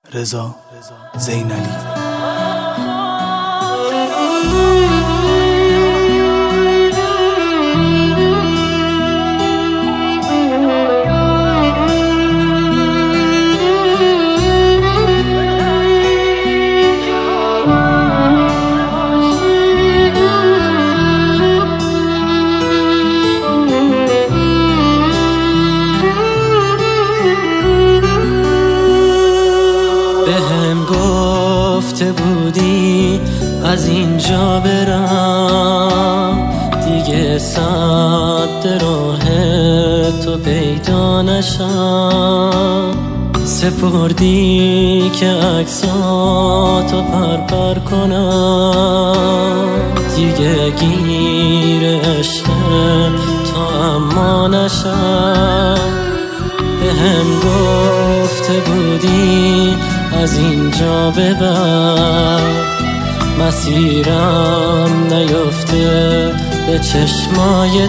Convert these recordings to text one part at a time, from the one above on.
رضا زینالی. بهم گفته بودی از اینجا برم، دیگه سد راه تو پیدا نشم. سپردی که عکساتو پرپر کنم، دیگه گیر عشق تو اما نشم. بهم گفته بودی از اینجا به بعد مسیرم نیفته به چشمای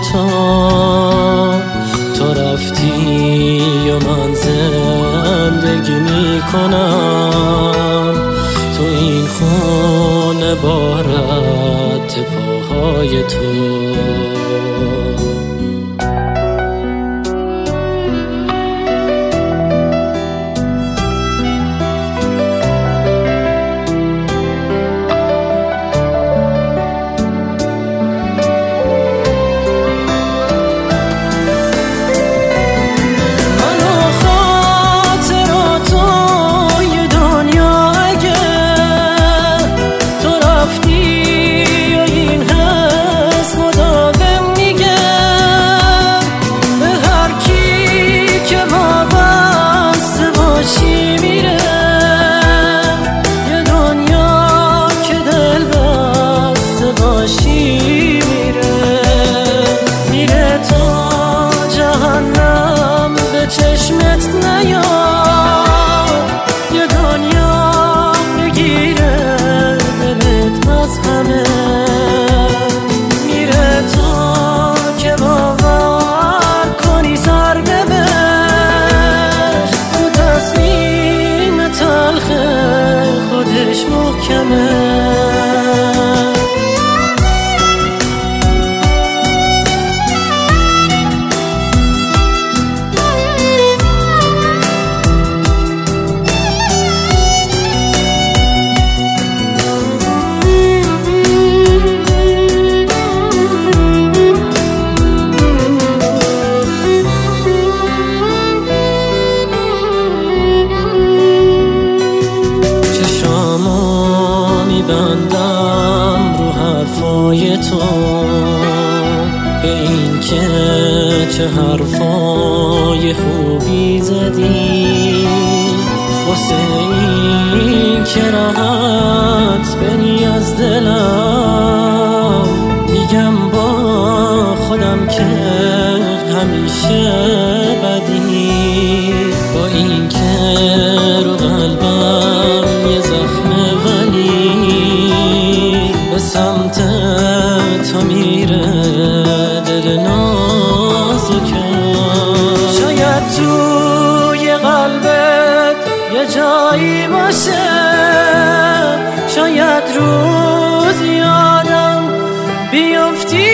تو رفتی و من زندگی میکنم تو این خونه با رد پاهای تو. چشمت نیاد یه دنیا بگیره دلت از همه، میره تو که باور کنی سر ببش، تو تصمیم تلخ خودش محکمه. میبندم رو حرفای تو به این که چه حرفای خوبی زدی، واسه این که راحت بری از دلم میگم با خودم که همیشه بدی، با این که رو قلبم یه زخمه ولی به سمت تو میره دل نازکم. شاید توی قلبت یه جایی باشه، شاید روز یادم بیفتی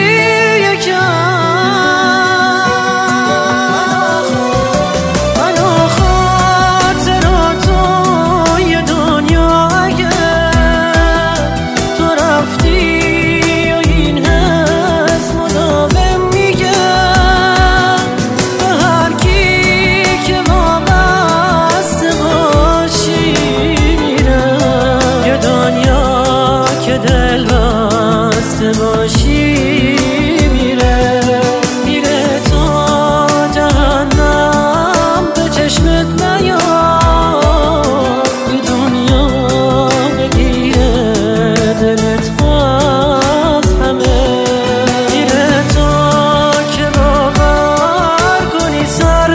باشی میره تا جهنم به چشمت نیاد، یه دنیا بگیره دلت از همه، میره تا که باور کنی سر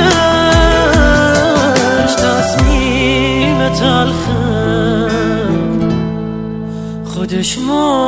نوشت تصمیم تلخ خودش